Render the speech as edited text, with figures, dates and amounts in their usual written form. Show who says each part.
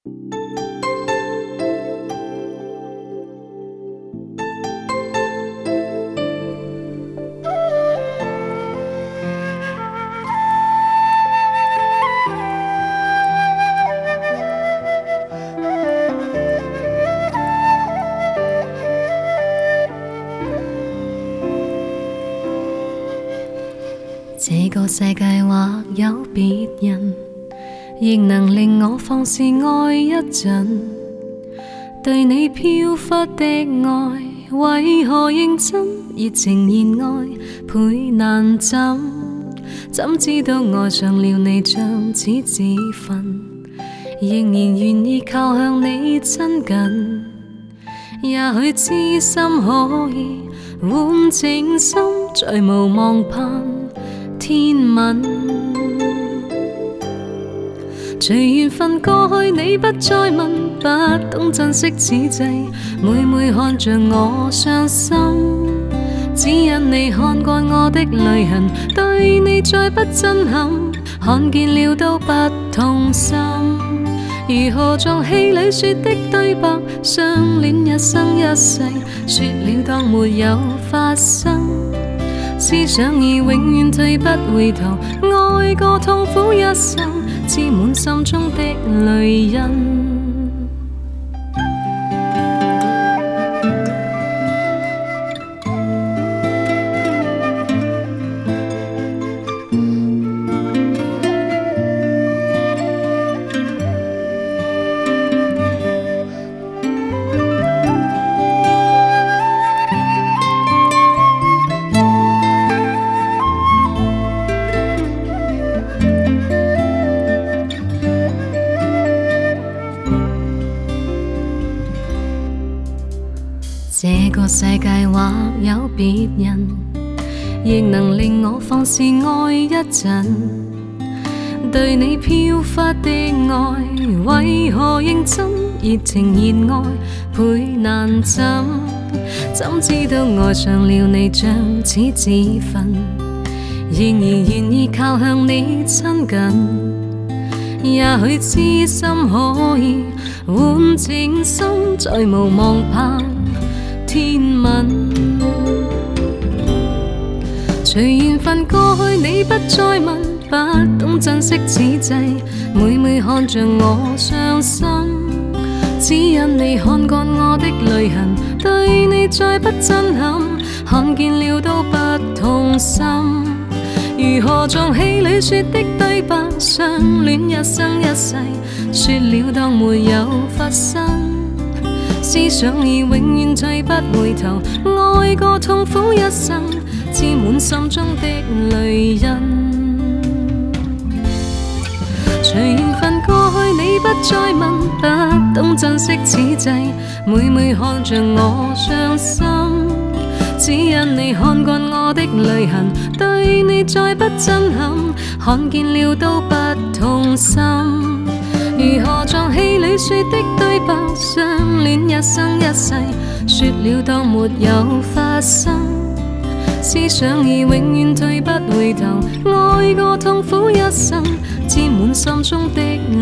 Speaker 1: 这个世界或有别人，亦能令我放肆爱一阵。对你飘忽的爱，为何认真热情热爱倍难枕？怎知道爱上了你像似自焚，仍然愿意靠向你亲近。也许知心可以换情深，再无望盼天吻。随缘分过去，你不再问，不懂珍惜此际，每每看着我伤心，只因你看惯我的泪痕，对你再不震撼，看见了都不痛心。如何像戏里说的对白，相恋一生一世，说了当没有发生。思想已永远退不回頭，愛過痛苦一生，沾滿心中的淚印。这个世界或有别人，亦能令我放肆爱一阵。对你飘忽的爱，为何认真热情热爱倍难枕？怎知道爱上了你像似自焚，仍然愿意靠向你亲近。也許知心可以換情深，再無望盼天吻。隨緣分過去，你不再問，不懂珍惜此際，每每看着我傷心，只因你看慣我的淚痕，對你再不震撼，看見了都不痛心。如何像戲裏說的對白，相戀一生一世，說了當沒有發生。思想已永遠退不回頭，愛過痛苦一生，沾滿心中的淚印。隨緣分過去，你不再問，不懂珍惜此際，每每看着我傷心，只因你看慣我的淚痕，對你再不震撼，看見了都不痛心。如何像戲裏說的對白，相戀一生一世，說了當沒有發生。思想已永遠退不回頭，愛過痛苦一生，沾滿心中的